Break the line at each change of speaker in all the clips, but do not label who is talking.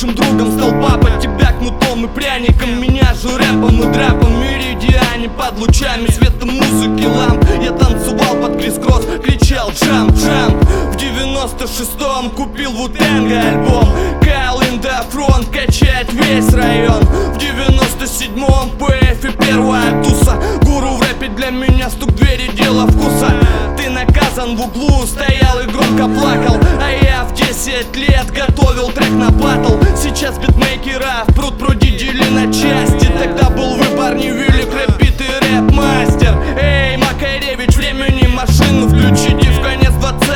лучшим другом стал папа. Тебя кнутом и пряником, меня же рэпом и драпом. Меридиане под лучами света, музыки, ламп. Я танцевал под крисс-кросс, кричал джамп, джамп. В 96-м купил Ву-Тэнга альбом. Кайл in the front, качает весь район. В 97-м ПФ и первая туса. Гуру в рэпе для меня стук двери, дело вкуса. Ты наказан, в углу стоял и громко плакал, а я в 10 лет готовил трек на батл. Сейчас битмейкера в пруд прудили на части. Тогда был выбор невелик, рэп-бит и рэп-мастер. Эй, Макаревич, времени машину включите. В конец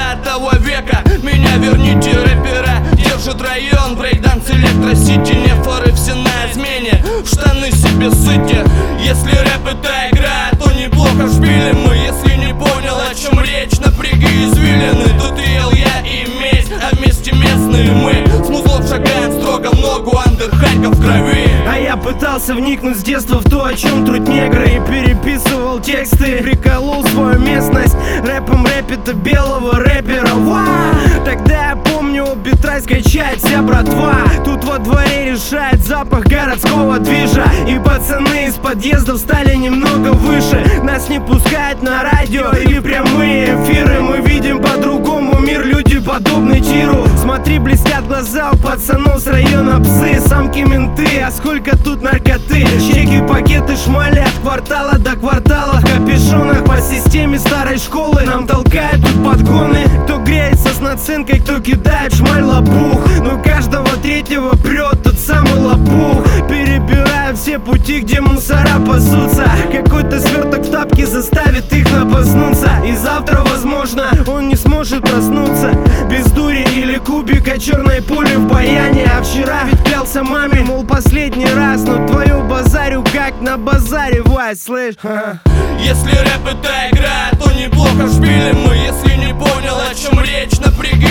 20 века меня верните. Рэпера держит район, брейкданс, электросити. Нефоры все на измене, в штаны себе сыте. Если рэп это игра, то неплохо шпилим мы. Если не понял, о чем речь, напряги извилины. Тут ел я и месть, а вместе местные мы. С музлом шагаем строго в ногу, андерхайка в крови.
А я пытался вникнуть с детства в то, о чем трут негры, и переписывал тексты, приколол свою местность. Рэпом рэпит белого рэпера. Тогда я помню, битрай скачать вся братва. Тут во дворе решает запах городского движа. И пацаны из подъездов стали немного выше. Нас не пускают на радио или прямые эфиры. Мы видим по-другому мир, люди подобны тиру. Смотри, блестят глаза у пацанов с района псы. Самки менты, а сколько тут наркоты. Чеки, пакеты шмалят квартала до квартала. В капюшонах по системе старой школы нам толкают тут подгоны. Кто греется с наценкой, кто кидает шмаль лопух. Но каждого третьего прет тот самый лопух. Перебираю все пути, где мусора пасутся. Какой-то сверток в тапке заставит их напаснуться. И завтра, возможно, он не сможет проснуться без дури или кубика черной пули в баяне. А вчера ведь клялся маме, мол, последний раз. Но твою базарю как на базаре, Вась, слышь?
Если рэп это игра, то неплохо шпилим мы. Если не понял, о чем речь, напряги